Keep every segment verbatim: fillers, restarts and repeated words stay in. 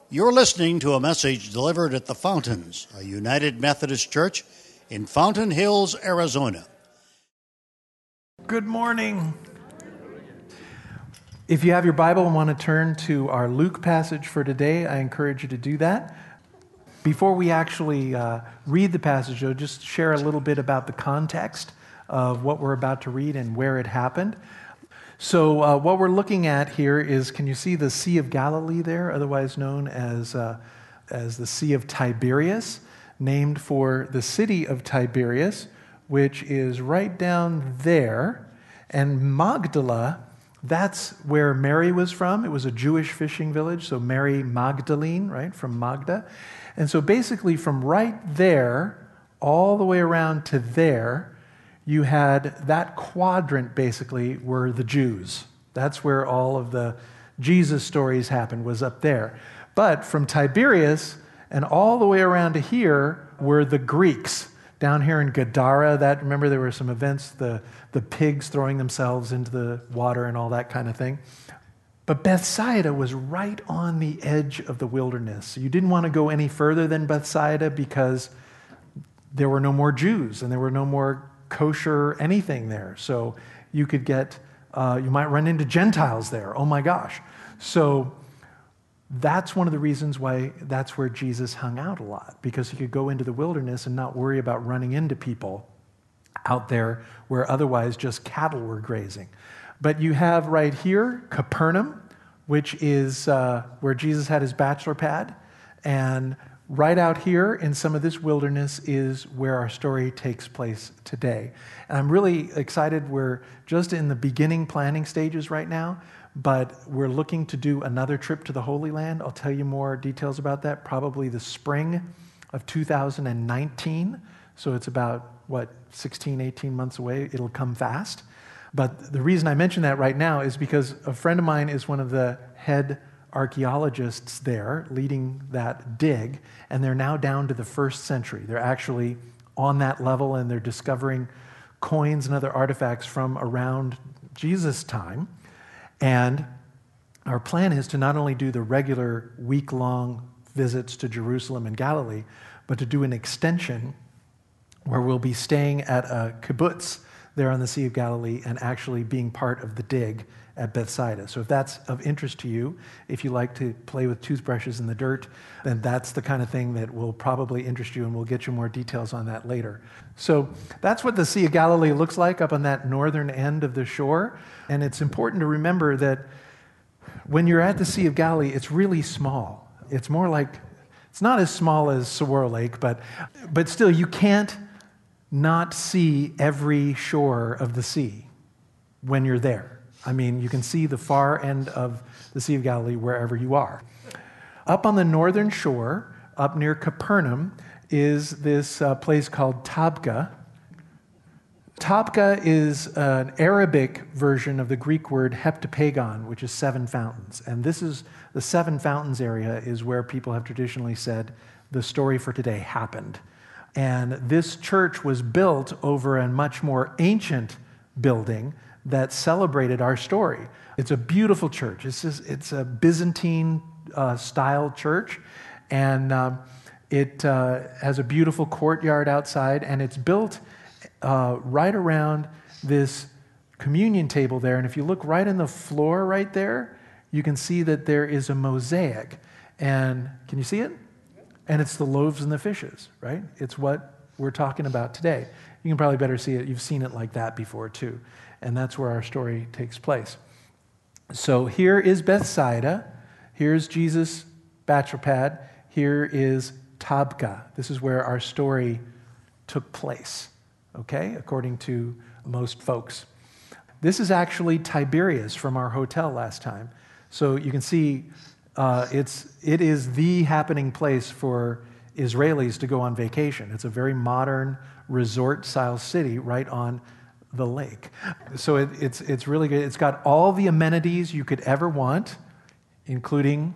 You're listening to a message delivered at the Fountains, a United Methodist Church in Fountain Hills, Arizona. Good morning. If you have your Bible and want to turn to our Luke passage for today, I encourage you to do that. Before we actually uh, read the passage, I'll just share a little bit about the context of what we're about to read and where it happened. So uh, what we're looking at here is, can you see the Sea of Galilee there, otherwise known as, uh, as the Sea of Tiberias, named for the city of Tiberias, which is right down there. And Magdala, that's where Mary was from. It was a Jewish fishing village, so Mary Magdalene, right, from Magda. And so basically from right there all the way around to there, you had that quadrant basically were the Jews. That's where all of the Jesus stories happened, was up there. But from Tiberias and all the way around to here were the Greeks. Down here in Gadara, that, remember there were some events, the, the pigs throwing themselves into the water and all that kind of thing. But Bethsaida was right on the edge of the wilderness. You didn't want to go any further than Bethsaida because there were no more Jews and there were no more kosher anything there. So you could get, uh, you might run into Gentiles there. Oh my gosh. So that's one of the reasons why that's where Jesus hung out a lot, because he could go into the wilderness and not worry about running into people out there where otherwise just cattle were grazing. But you have right here Capernaum, which is uh, where Jesus had his bachelor pad. And right out here in some of this wilderness is where our story takes place today. And I'm really excited. We're just in the beginning planning stages right now, but we're looking to do another trip to the Holy Land. I'll tell you more details about that probably the spring of two thousand nineteen. So it's about, what, sixteen, eighteen months away. It'll come fast. But the reason I mention that right now is because a friend of mine is one of the head archaeologists there leading that dig, and they're now down to the first century. They're actually on that level, and they're discovering coins and other artifacts from around Jesus' time. And our plan is to not only do the regular week-long visits to Jerusalem and Galilee, but to do an extension where we'll be staying at a kibbutz there on the Sea of Galilee and actually being part of the dig at Bethsaida. So if that's of interest to you, if you like to play with toothbrushes in the dirt, then that's the kind of thing that will probably interest you, and we'll get you more details on that later. So that's what the Sea of Galilee looks like up on that northern end of the shore. And it's important to remember that when you're at the Sea of Galilee, it's really small. It's more like, it's not as small as Saguaro Lake, but, but still you can't not see every shore of the sea when you're there. I mean, you can see the far end of the Sea of Galilee wherever you are. Up on the northern shore, up near Capernaum, is this uh, place called Tabgha. Tabgha is an Arabic version of the Greek word heptapagon, which is seven fountains. And this is the seven fountains area is where people have traditionally said the story for today happened. And this church was built over a much more ancient building that celebrated our story. It's a beautiful church. It's just, it's a Byzantine uh, style church, and uh, it uh, has a beautiful courtyard outside, and it's built uh, right around this communion table there. And if you look right in the floor right there, you can see that there is a mosaic. And can you see it? And it's the loaves and the fishes, right? It's what we're talking about today. You can probably better see it. You've seen it like that before too. And that's where our story takes place. So here is Bethsaida. Here's Jesus' bachelor pad. Here is Tabgha. This is where our story took place, okay, according to most folks. This is actually Tiberias from our hotel last time. So you can see uh, it's, it is the happening place for Israelis to go on vacation. It's a very modern resort-style city right on the lake. So it, it's, it's really good. It's got all the amenities you could ever want, including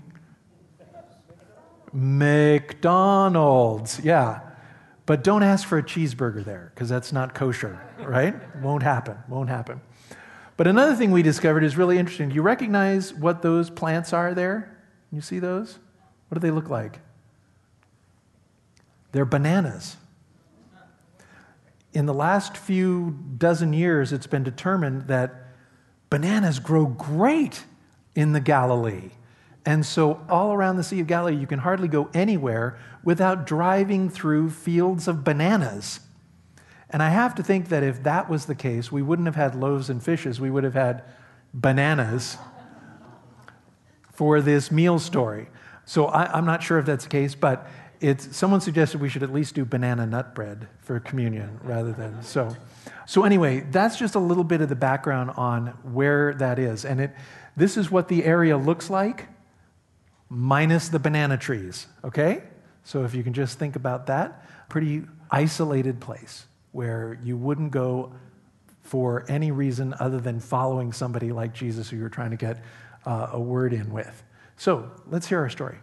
McDonald's. Yeah. But don't ask for a cheeseburger there, because that's not kosher, right? Won't happen. Won't happen. But another thing we discovered is really interesting. Do you recognize what those plants are there? You see those? What do they look like? They're bananas. In the last few dozen years, it's been determined that bananas grow great in the Galilee. And so all around the Sea of Galilee, you can hardly go anywhere without driving through fields of bananas. And I have to think that if that was the case, we wouldn't have had loaves and fishes. We would have had bananas for this meal story. So I, I'm not sure if that's the case, but it's, someone suggested we should at least do banana nut bread for communion rather than so. So anyway, that's just a little bit of the background on where that is. And it, this is what the area looks like, minus the banana trees, okay? So if you can just think about that, pretty isolated place where you wouldn't go for any reason other than following somebody like Jesus who you're trying to get uh, a word in with. So let's hear our story.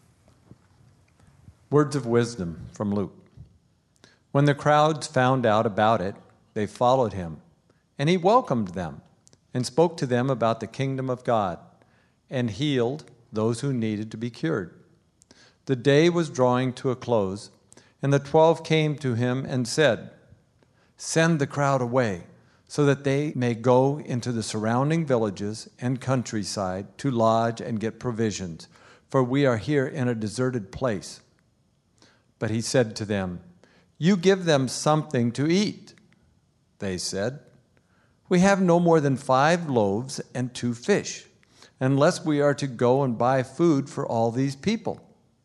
Words of wisdom from Luke. When the crowds found out about it, they followed him, and he welcomed them and spoke to them about the kingdom of God and healed those who needed to be cured. The day was drawing to a close, and the twelve came to him and said, "Send the crowd away so that they may go into the surrounding villages and countryside to lodge and get provisions, for we are here in a deserted place." But he said to them, "You give them something to eat." They said, "We have no more than five loaves and two fish, unless we are to go and buy food for all these people."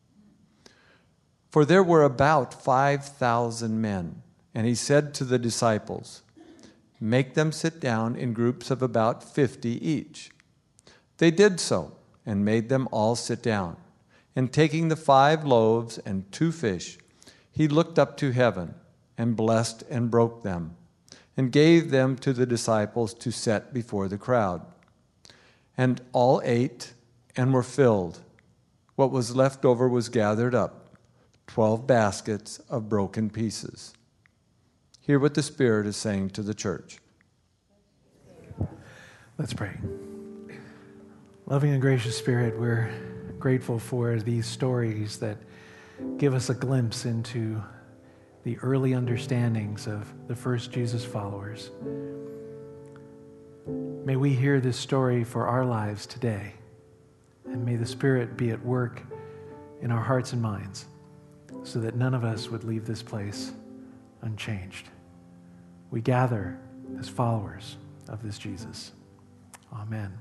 For there were about five thousand men. And he said to the disciples, "Make them sit down in groups of about fifty each." They did so, and made them all sit down. And taking the five loaves and two fish, he looked up to heaven, and blessed and broke them, and gave them to the disciples to set before the crowd. And all ate and were filled. What was left over was gathered up, twelve baskets of broken pieces. Hear what the Spirit is saying to the church. Let's pray. Loving and gracious Spirit, we're grateful for these stories that give us a glimpse into the early understandings of the first Jesus followers. May we hear this story for our lives today, and may the Spirit be at work in our hearts and minds so that none of us would leave this place unchanged. We gather as followers of this Jesus. Amen.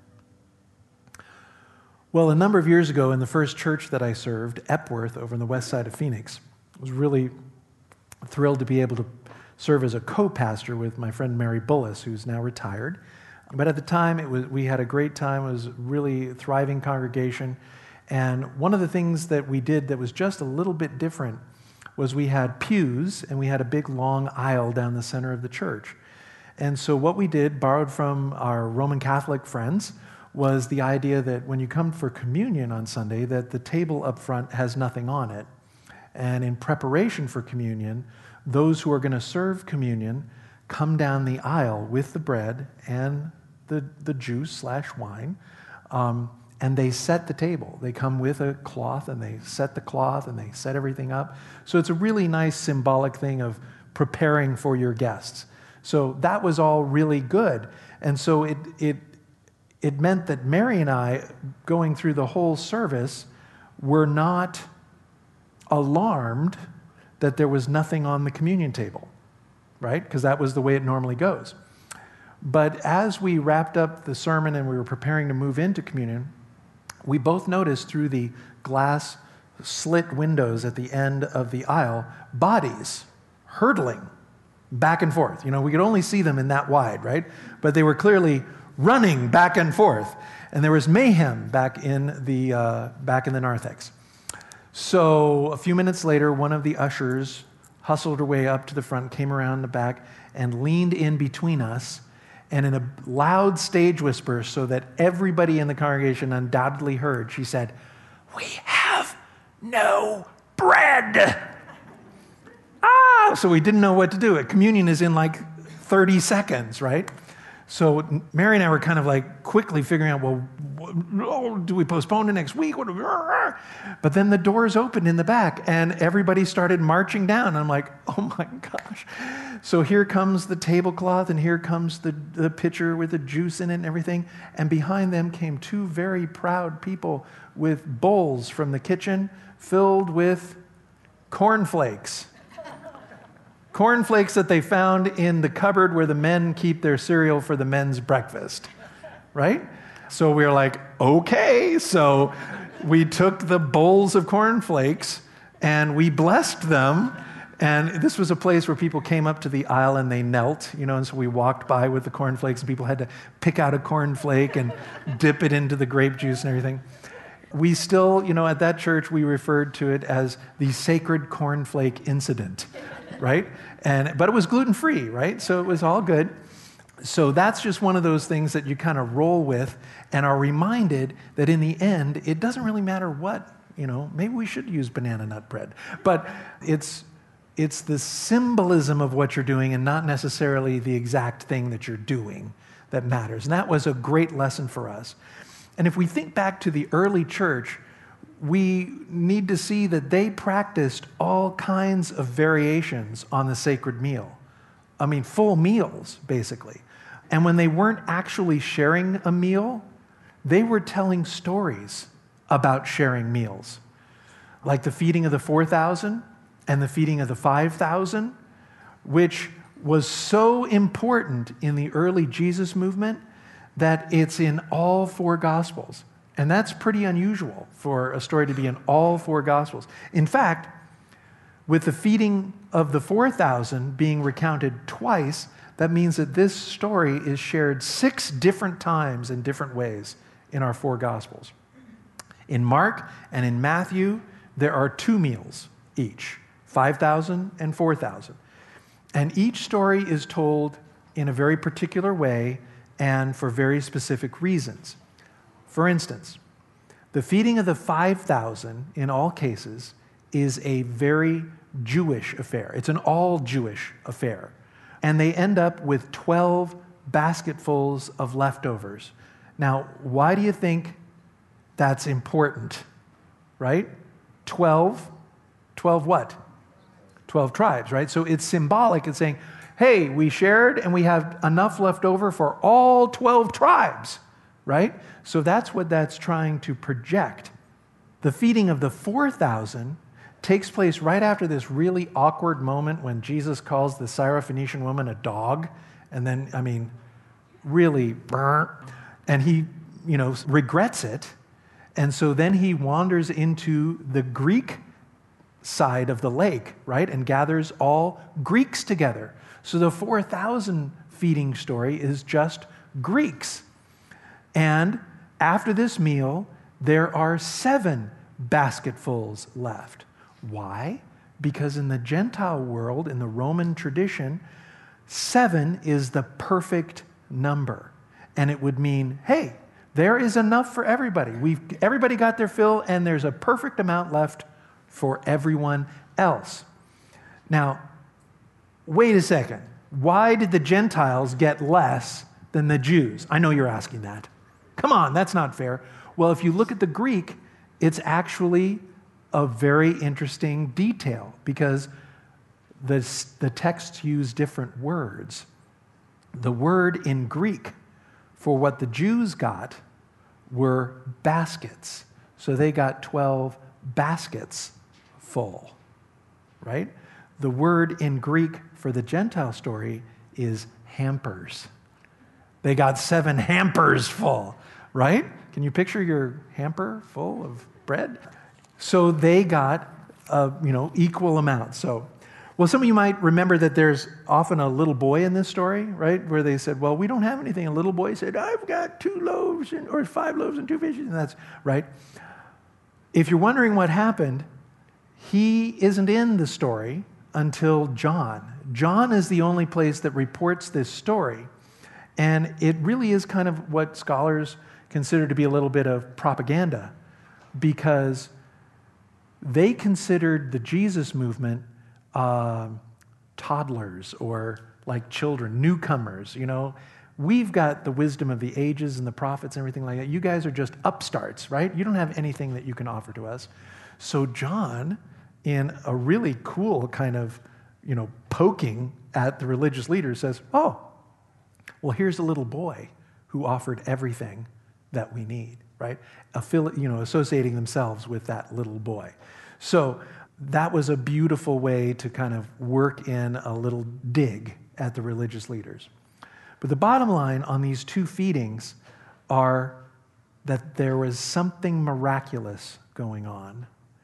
Well, a number of years ago in the first church that I served, Epworth, over on the west side of Phoenix, I was really thrilled to be able to serve as a co-pastor with my friend Mary Bullis, who's now retired. But at the time, it was we had a great time. It was a really thriving congregation. And one of the things that we did that was just a little bit different was we had pews, and we had a big long aisle down the center of the church. And so what we did, borrowed from our Roman Catholic friends, was the idea that when you come for communion on Sunday, that the table up front has nothing on it. And in preparation for communion, those who are going to serve communion come down the aisle with the bread and the, the juice slash wine, um, and they set the table. They come with a cloth, and they set the cloth, and they set everything up. So it's a really nice symbolic thing of preparing for your guests. So that was all really good. And so it it it meant that Mary and I, going through the whole service, were not alarmed that there was nothing on the communion table, right? Because that was the way it normally goes. But as we wrapped up the sermon and we were preparing to move into communion, we both noticed through the glass slit windows at the end of the aisle, bodies hurtling back and forth. You know, we could only see them in that wide, right? But they were clearly running back and forth, and there was mayhem back in the uh, back in the narthex. So a few minutes later, one of the ushers hustled her way up to the front, came around the back, and leaned in between us, and in a loud stage whisper, so that everybody in the congregation undoubtedly heard, she said, "We have no bread." Ah! So we didn't know what to do. Communion is in like thirty seconds, right? So Mary and I were kind of like quickly figuring out, well, oh, do we postpone to next week? What do we... But then the doors opened in the back and everybody started marching down. And I'm like, oh my gosh. So here comes the tablecloth and here comes the, the pitcher with the juice in it and everything. And behind them came two very proud people with bowls from the kitchen filled with cornflakes. Cornflakes that they found in the cupboard where the men keep their cereal for the men's breakfast, right? So we were like, okay. So we took the bowls of cornflakes and we blessed them. And this was a place where people came up to the aisle and they knelt, you know, and so we walked by with the cornflakes and people had to pick out a cornflake and dip it into the grape juice and everything. We still, you know, at that church, we referred to it as the sacred cornflake incident, right? And but it was gluten-free, right? So it was all good. So that's just one of those things that you kind of roll with and are reminded that in the end, it doesn't really matter what, you know, maybe we should use banana nut bread. But it's it's the symbolism of what you're doing and not necessarily the exact thing that you're doing that matters. And that was a great lesson for us. And if we think back to the early church, we need to see that they practiced all kinds of variations on the sacred meal. I mean, full meals, basically. And when they weren't actually sharing a meal, they were telling stories about sharing meals. Like the feeding of the four thousand and the feeding of the five thousand, which was so important in the early Jesus movement that it's in all four Gospels. And that's pretty unusual for a story to be in all four Gospels. In fact, with the feeding of the four thousand being recounted twice, that means that this story is shared six different times in different ways in our four Gospels. In Mark and in Matthew, there are two meals each, five thousand and four thousand. And each story is told in a very particular way and for very specific reasons. For instance, the feeding of the five thousand in all cases is a very Jewish affair. It's an all Jewish affair. And they end up with twelve basketfuls of leftovers. Now, why do you think that's important, right? twelve, twelve what? twelve tribes, right? So it's symbolic. It's saying, hey, we shared and we have enough left over for all twelve tribes, right? So that's what that's trying to project. The feeding of the four thousand takes place right after this really awkward moment when Jesus calls the Syrophoenician woman a dog. And then, I mean, really, and he, you know, regrets it. And so then he wanders into the Greek side of the lake, right? And gathers all Greeks together. So the four thousand feeding story is just Greeks. And after this meal, there are seven basketfuls left. Why? Because in the Gentile world, in the Roman tradition, seven is the perfect number. And it would mean, hey, there is enough for everybody. We've everybody got their fill, and there's a perfect amount left for everyone else. Now, wait a second. Why did the Gentiles get less than the Jews? I know you're asking that. Come on, that's not fair. Well, if you look at the Greek, it's actually a very interesting detail because the, the texts use different words. The word in Greek for what the Jews got were baskets. So they got twelve baskets full, right? The word in Greek for the Gentile story is hampers. They got seven hampers full, right? Can you picture your hamper full of bread? So they got, uh, you know, equal amounts. So, well, some of you might remember that there's often a little boy in this story, right? Where they said, well, we don't have anything. A little boy said, I've got two loaves and, or five loaves and two fishes. And that's right. If you're wondering what happened, he isn't in the story until John. John is the only place that reports this story. And it really is kind of what scholars consider to be a little bit of propaganda because they considered the Jesus movement uh, toddlers or like children, newcomers, you know. we've got the wisdom of the ages and the prophets and everything like that. You guys are just upstarts, right? You don't have anything that you can offer to us. So John, in a really cool kind of, you know, poking at the religious leaders, says, oh, well, here's a little boy who offered everything that we need, right? Affili- you know, associating themselves with that little boy. So that was a beautiful way to kind of work in a little dig at the religious leaders. But the bottom line on these two feedings are that there was something miraculous going on.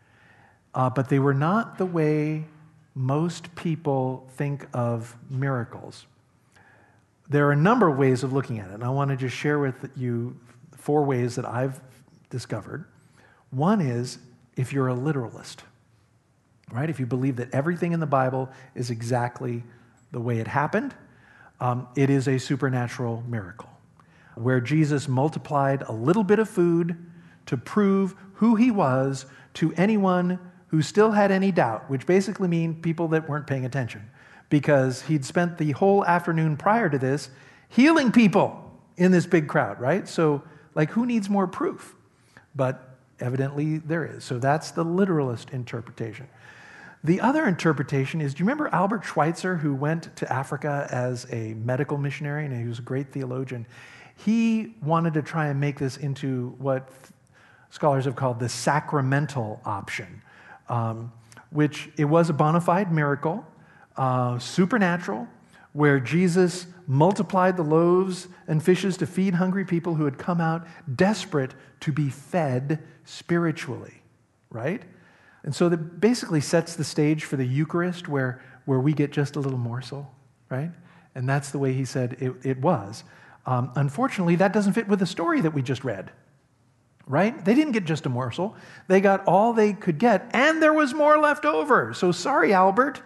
Uh, but they were not the way most people think of miracles. There are a number of ways of looking at it, and I want to just share with you four ways that I've discovered. One is if you're a literalist, right? If you believe that everything in the Bible is exactly the way it happened, um, it is a supernatural miracle where Jesus multiplied a little bit of food to prove who he was to anyone who still had any doubt, which basically means people that weren't paying attention, because he'd spent the whole afternoon prior to this healing people in this big crowd, right? So, like, who needs more proof? But evidently there is. So that's the literalist interpretation. The other interpretation is, do you remember Albert Schweitzer, who went to Africa as a medical missionary, and he was a great theologian? He wanted to try and make this into what scholars have called the sacramental option, um, which it was a bona fide miracle, uh, supernatural, where Jesus multiplied the loaves and fishes to feed hungry people who had come out desperate to be fed spiritually, right? And so that basically sets the stage for the Eucharist, where, where we get just a little morsel, right? And that's the way he said it, it was. Um, unfortunately, that doesn't fit with the story that we just read, right? They didn't get just a morsel. They got all they could get, and there was more left over. So sorry, Albert,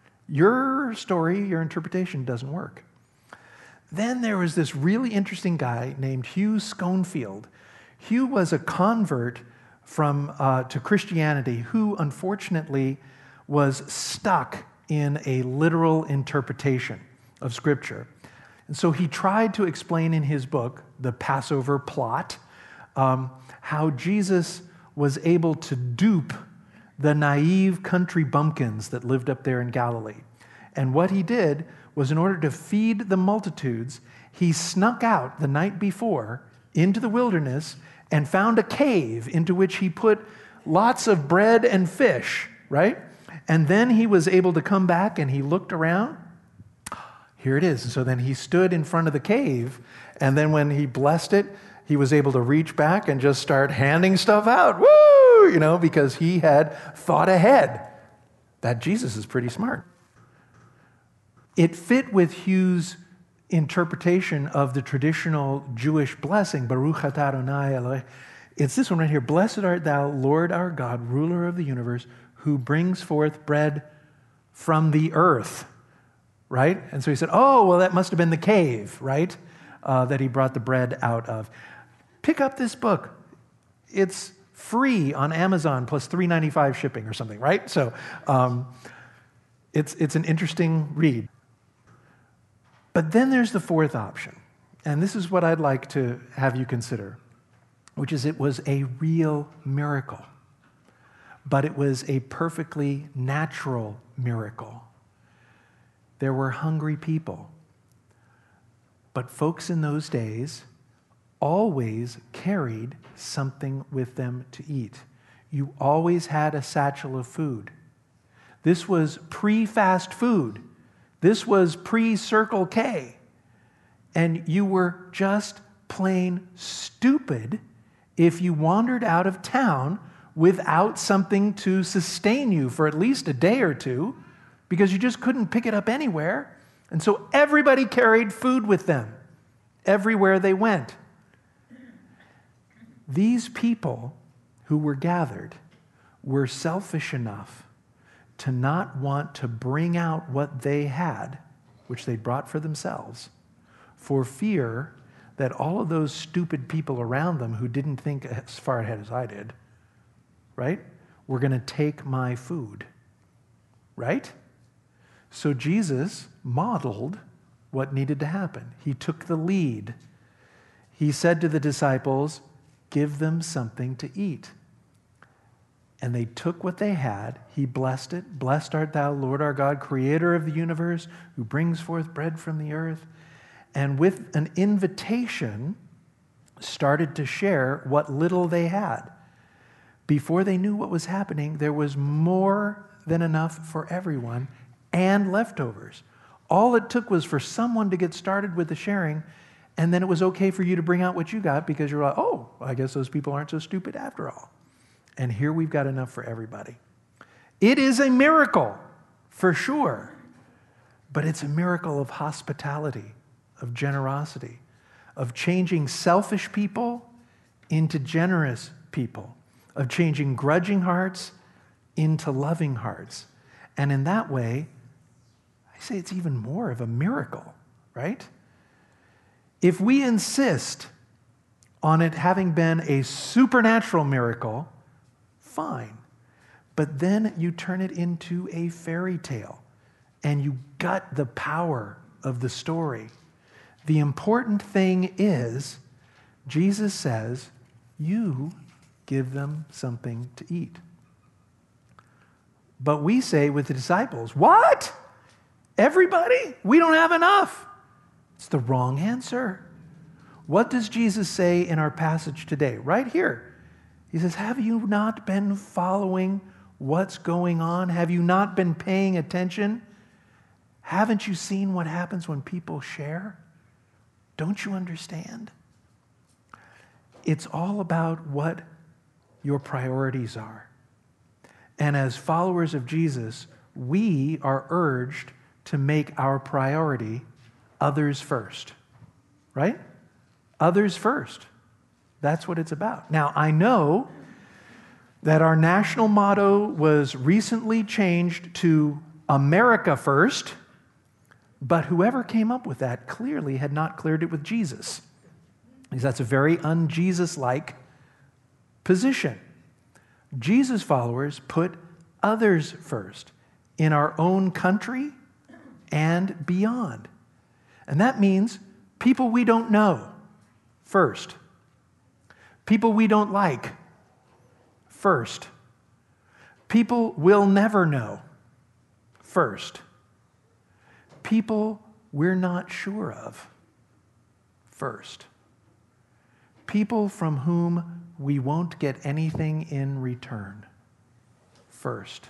your story, your interpretation doesn't work. Then there was this really interesting guy named Hugh Schoenfield. Hugh was a convert from uh, to Christianity who unfortunately was stuck in a literal interpretation of Scripture. And so he tried to explain in his book, The Passover Plot, um, how Jesus was able to dupe the naive country bumpkins that lived up there in Galilee. And what he did was, in order to feed the multitudes, he snuck out the night before into the wilderness and found a cave into which he put lots of bread and fish, right? And then he was able to come back and he looked around. Here it is. And so then he stood in front of the cave, and then when he blessed it, he was able to reach back and just start handing stuff out. Woo! You know, because he had thought ahead. That Jesus is pretty smart. It fit with Hugh's interpretation of the traditional Jewish blessing, Baruch atah Adonai Elohei. It's this one right here. Blessed art thou, Lord our God, ruler of the universe, who brings forth bread from the earth, right? And so he said, oh, well, that must have been the cave, right, uh, that he brought the bread out of. Pick up this book. It's free on Amazon plus three dollars and ninety-five cents shipping or something, right? So um, it's, it's an interesting read. But then there's the fourth option, and this is what I'd like to have you consider, which is it was a real miracle, but it was a perfectly natural miracle. There were hungry people, but folks in those days always carried something with them to eat. You always had a satchel of food. This was pre-fast food. This was pre-Circle K. And you were just plain stupid if you wandered out of town without something to sustain you for at least a day or two, because you just couldn't pick it up anywhere. And so everybody carried food with them everywhere they went. These people who were gathered were selfish enough to not want to bring out what they had, which they brought for themselves, for fear that all of those stupid people around them who didn't think as far ahead as I did, right, were going to take my food, right? So Jesus modeled what needed to happen. He took the lead. He said to the disciples, "Give them something to eat." And they took what they had. He blessed it. "Blessed art thou, Lord our God, creator of the universe, who brings forth bread from the earth." And with an invitation, started to share what little they had. Before they knew what was happening, there was more than enough for everyone and leftovers. All it took was for someone to get started with the sharing, and then it was okay for you to bring out what you got because you're like, "Oh, I guess those people aren't so stupid after all." And here we've got enough for everybody. It is a miracle, for sure, but it's a miracle of hospitality, of generosity, of changing selfish people into generous people, of changing grudging hearts into loving hearts. And in that way, I say it's even more of a miracle, right? If we insist on it having been a supernatural miracle, fine. But then you turn it into a fairy tale and you gut the power of the story. The important thing is, Jesus says, you give them something to eat. But we say with the disciples, "What? Everybody? We don't have enough." It's the wrong answer. What does Jesus say in our passage today? Right here. He says, "Have you not been following what's going on? Have you not been paying attention? Haven't you seen what happens when people share? Don't you understand?" It's all about what your priorities are. And as followers of Jesus, we are urged to make our priority others first, right? Others first. That's what it's about. Now, I know that our national motto was recently changed to America First, but whoever came up with that clearly had not cleared it with Jesus, because that's a very un-Jesus-like position. Jesus followers put others first in our own country and beyond. And that means people we don't know first. People we don't like first. People we'll never know first. People we're not sure of first. People from whom we won't get anything in return first.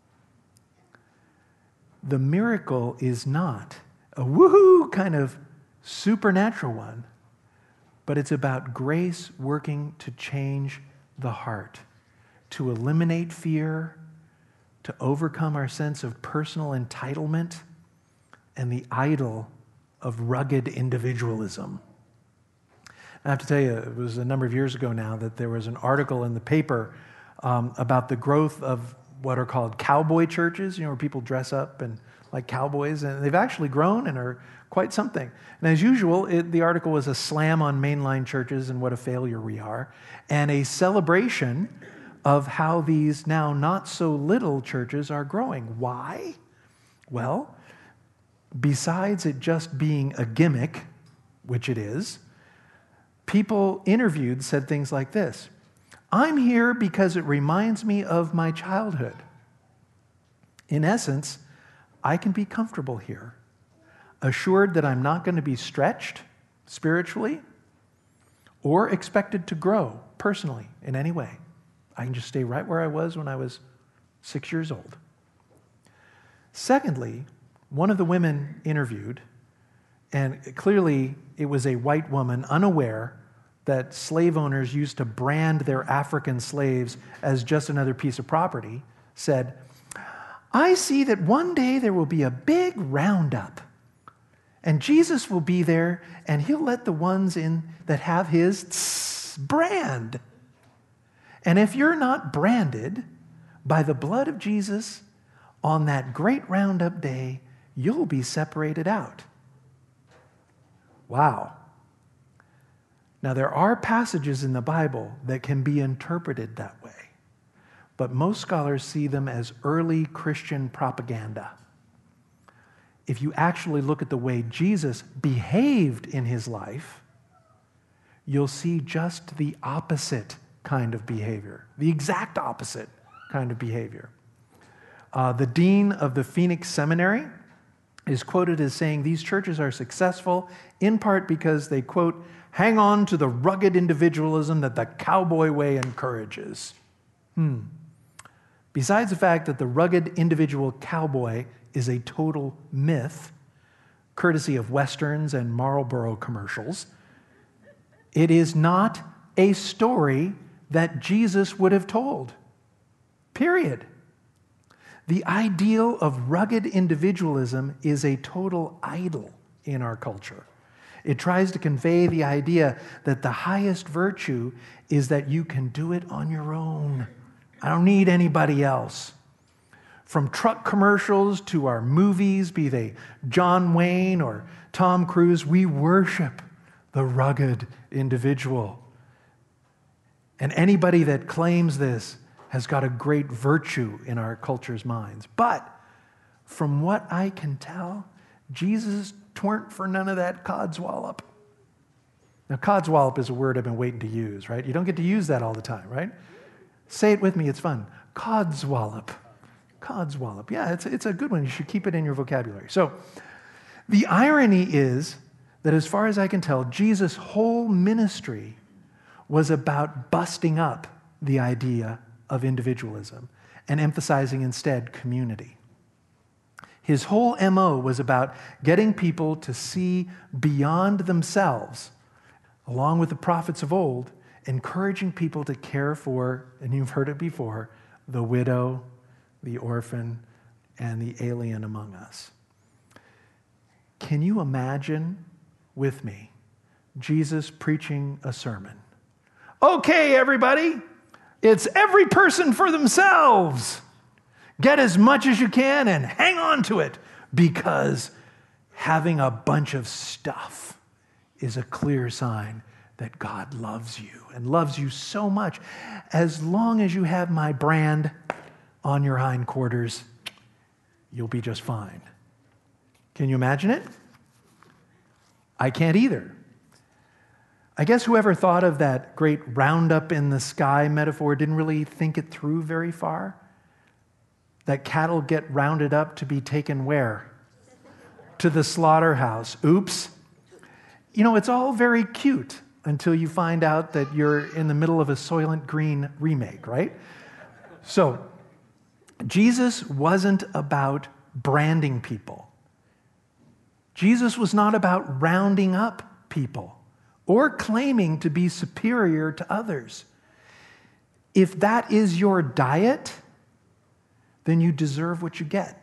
The miracle is not a woohoo kind of supernatural one, but it's about grace working to change the heart, to eliminate fear, to overcome our sense of personal entitlement and the idol of rugged individualism. I have to tell you, it was a number of years ago now that there was an article in the paper um, about the growth of what are called cowboy churches, you know, where people dress up and like cowboys, and they've actually grown and are quite something. And as usual, it, the article was a slam on mainline churches and what a failure we are, and a celebration of how these now not so little churches are growing. Why? Well, besides it just being a gimmick, which it is, people interviewed said things like this: "I'm here because it reminds me of my childhood. In essence, I can be comfortable here, assured that I'm not going to be stretched spiritually or expected to grow personally in any way. I can just stay right where I was when I was six years old." Secondly, one of the women interviewed, and clearly it was a white woman unaware that slave owners used to brand their African slaves as just another piece of property, said, "I see that one day there will be a big roundup, and Jesus will be there, and he'll let the ones in that have his tss brand. And if you're not branded by the blood of Jesus on that great roundup day, you'll be separated out." Wow. Now, there are passages in the Bible that can be interpreted that way, but most scholars see them as early Christian propaganda. if you actually look at the way Jesus behaved in his life, you'll see just the opposite kind of behavior, the exact opposite kind of behavior. Uh, the dean of the Phoenix Seminary is quoted as saying these churches are successful in part because they, quote, hang on to the rugged individualism that the cowboy way encourages. Hmm. Besides the fact that the rugged individual cowboy is a total myth, courtesy of Westerns and Marlboro commercials, it is not a story that Jesus would have told. Period. The ideal of rugged individualism is a total idol in our culture. It tries to convey the idea that the highest virtue is that you can do it on your own. I don't need anybody else. From truck commercials to our movies, be they John Wayne or Tom Cruise, we worship the rugged individual. And anybody that claims this has got a great virtue in our culture's minds. But from what I can tell, Jesus tweren't for none of that codswallop. Now, codswallop is a word I've been waiting to use, right? You don't get to use that all the time, right? Say it with me, it's fun. Codswallop. Codswallop. Yeah, it's, it's a good one. You should keep it in your vocabulary. So, the irony is that as far as I can tell, Jesus' whole ministry was about busting up the idea of individualism and emphasizing instead community. His whole M O was about getting people to see beyond themselves, along with the prophets of old, encouraging people to care for, and you've heard it before, the widow, the orphan, and the alien among us. Can you imagine with me Jesus preaching a sermon? Okay, everybody, it's every person for themselves. Get as much as you can and hang on to it, because having a bunch of stuff is a clear sign that God loves you and loves you so much. As long as you have my brand on your hindquarters, you'll be just fine. Can you imagine it? I can't either. I guess whoever thought of that great roundup in the sky metaphor didn't really think it through very far. That cattle get rounded up to be taken where? To the slaughterhouse. Oops. You know, it's all very cute until you find out that you're in the middle of a Soylent Green remake, right? So, Jesus wasn't about branding people. Jesus was not about rounding up people or claiming to be superior to others. If that is your diet, then you deserve what you get.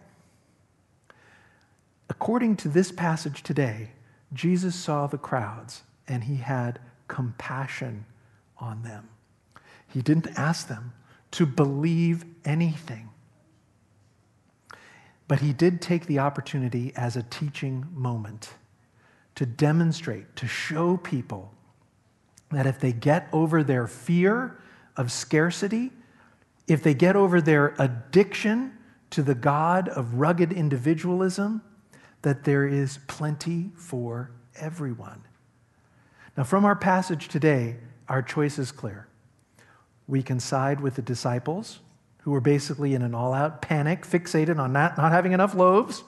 According to this passage today, Jesus saw the crowds and he had compassion on them. He didn't ask them to believe anything, but he did take the opportunity as a teaching moment to demonstrate, to show people that if they get over their fear of scarcity, if they get over their addiction to the God of rugged individualism, that there is plenty for everyone. Now, from our passage today, our choice is clear. We can side with the disciples, who were basically in an all-out panic, fixated on not, not having enough loaves,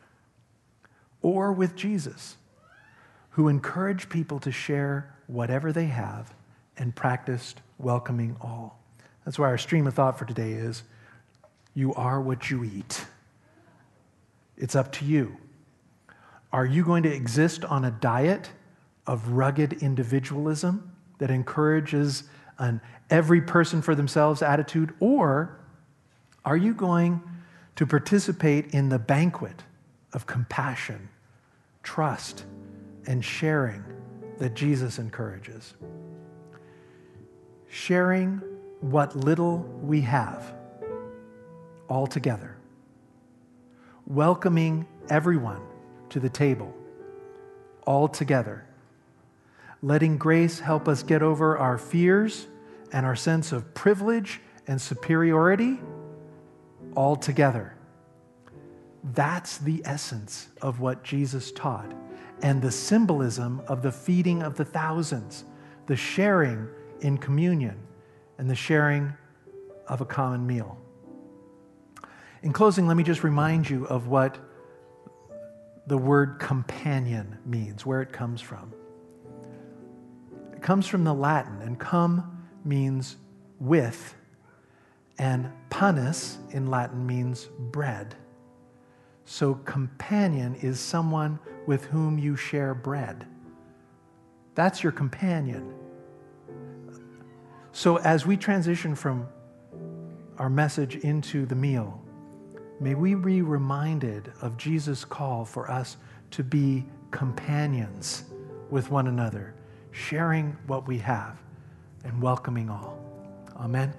or with Jesus, who encouraged people to share whatever they have and practiced welcoming all. That's why our stream of thought for today is, you are what you eat. It's up to you. Are you going to exist on a diet of rugged individualism that encourages an every person for themselves attitude, or are you going to participate in the banquet of compassion, trust, and sharing that Jesus encourages? Sharing what little we have all together. Welcoming everyone to the table all together. Letting grace help us get over our fears and our sense of privilege and superiority all together. That's the essence of what Jesus taught, and the symbolism of the feeding of the thousands, the sharing in communion, and the sharing of a common meal. In closing, let me just remind you of what the word companion means, where it comes from. It comes from the Latin, and cum means with, and panis in Latin means bread. So companion is someone with whom you share bread. That's your companion. So as we transition from our message into the meal, may we be reminded of Jesus' call for us to be companions with one another, sharing what we have and welcoming all. Amen.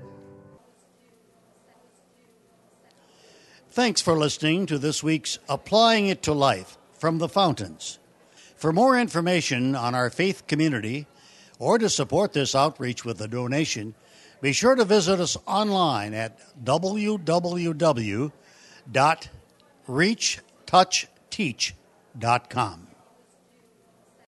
Thanks for listening to this week's Applying It to Life from the Fountains. For more information on our faith community or to support this outreach with a donation, be sure to visit us online at w w w dot reach touch teach dot com.